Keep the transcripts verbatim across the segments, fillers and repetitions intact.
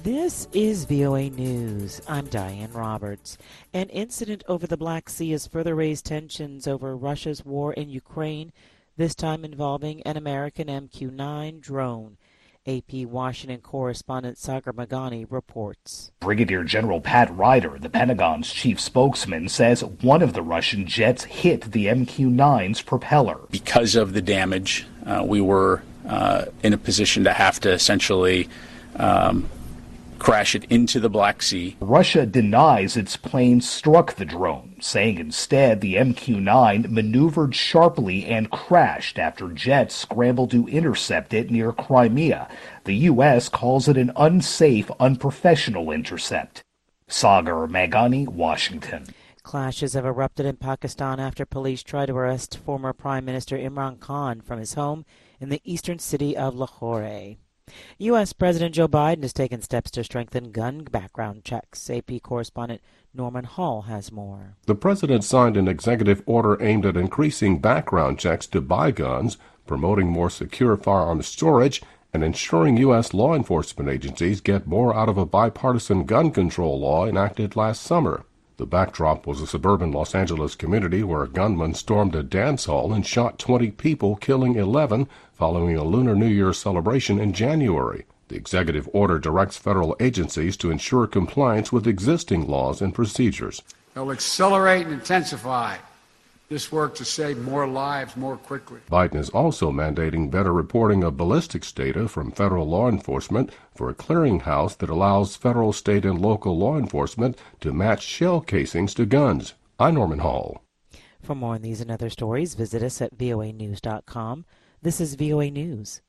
This is V O A News. I'm Diane Roberts. An incident over the Black Sea has further raised tensions over Russia's war in Ukraine, this time involving an American M Q nine drone. A P Washington correspondent Sagar Meghani reports. Brigadier General Pat Ryder, the Pentagon's chief spokesman, says one of the Russian jets hit the M Q nine's propeller. Because of the damage, uh, we were uh, in a position to have to essentially um, crash it into the Black Sea. Russia denies its plane struck the drone, saying instead the M Q nine maneuvered sharply and crashed after jets scrambled to intercept it near Crimea. The U S calls it an unsafe, unprofessional intercept. Sagar Meghani, Washington. Clashes have erupted in Pakistan after police tried to arrest former Prime Minister Imran Khan from his home in the eastern city of Lahore. U S. President Joe Biden has taken steps to strengthen gun background checks. A P correspondent Norman Hall has more. The president signed an executive order aimed at increasing background checks to buy guns, promoting more secure firearms storage, and ensuring U S law enforcement agencies get more out of a bipartisan gun control law enacted last summer. The backdrop was a suburban Los Angeles community where a gunman stormed a dance hall and shot twenty people, killing eleven, following a Lunar New Year celebration in January. The executive order directs federal agencies to ensure compliance with existing laws and procedures. They'll accelerate and intensify this work to save more lives more quickly. Biden is also mandating better reporting of ballistics data from federal law enforcement for a clearinghouse that allows federal, state, and local law enforcement to match shell casings to guns. I'm Norman Hall. For more on these and other stories, visit us at V O A news dot com. This is V O A News.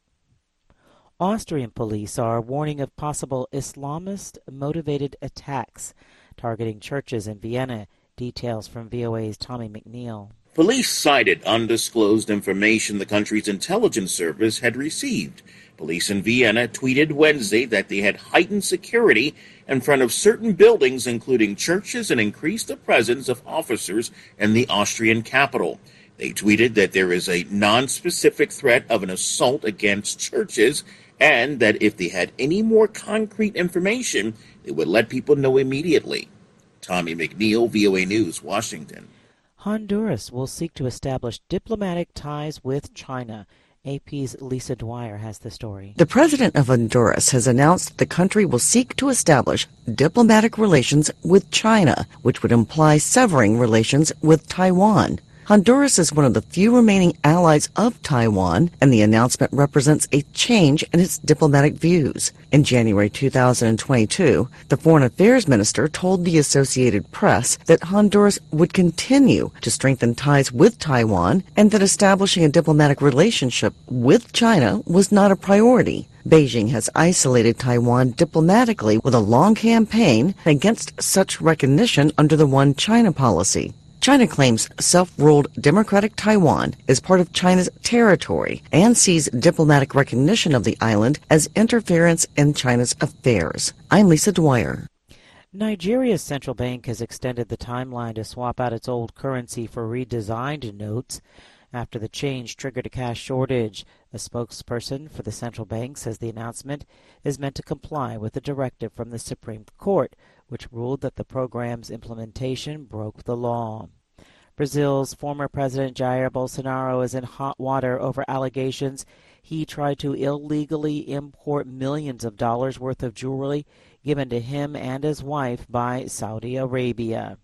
Austrian police are warning of possible Islamist-motivated attacks targeting churches in Vienna. Details from V O A's Tommy McNeil. Police cited undisclosed information the country's intelligence service had received. Police in Vienna tweeted Wednesday that they had heightened security in front of certain buildings, including churches, and increased the presence of officers in the Austrian capital. They tweeted that there is a non-specific threat of an assault against churches and that if they had any more concrete information, they would let people know immediately. Tommy McNeil, V O A News, Washington. Honduras will seek to establish diplomatic ties with China. A P's Lisa Dwyer has the story. The president of Honduras has announced the country will seek to establish diplomatic relations with China, which would imply severing relations with Taiwan. Honduras is one of the few remaining allies of Taiwan, and the announcement represents a change in its diplomatic views. In January two thousand twenty-two, the Foreign Affairs Minister told the Associated Press that Honduras would continue to strengthen ties with Taiwan and that establishing a diplomatic relationship with China was not a priority. Beijing has isolated Taiwan diplomatically with a long campaign against such recognition under the One China policy. China claims self-ruled democratic Taiwan is part of China's territory and sees diplomatic recognition of the island as interference in China's affairs. I'm Lisa Dwyer. Nigeria's central bank has extended the timeline to swap out its old currency for redesigned notes after the change triggered a cash shortage. A spokesperson for the central bank says the announcement is meant to comply with a directive from the Supreme Court, which ruled that the program's implementation broke the law. Brazil's former president Jair Bolsonaro is in hot water over allegations he tried to illegally import millions of dollars worth of jewelry given to him and his wife by Saudi Arabia.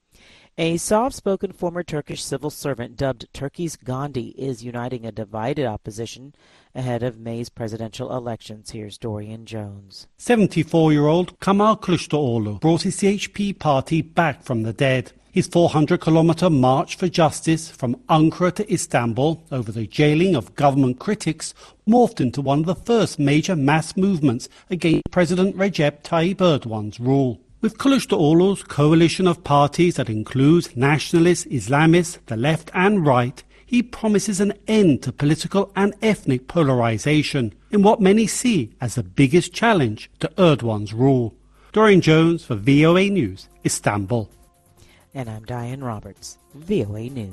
A soft-spoken former Turkish civil servant dubbed Turkey's Gandhi is uniting a divided opposition ahead of May's presidential elections. Here's Dorian Jones. seventy-four-year-old Kemal Kılıçdaroğlu brought his C H P party back from the dead. His four hundred kilometre march for justice from Ankara to Istanbul over the jailing of government critics morphed into one of the first major mass movements against President Recep Tayyip Erdogan's rule. With Kılıçdaroğlu's coalition of parties that includes nationalists, Islamists, the left and right, he promises an end to political and ethnic polarization in what many see as the biggest challenge to Erdogan's rule. Dorian Jones for V O A News, Istanbul. And I'm Diane Roberts, V O A News.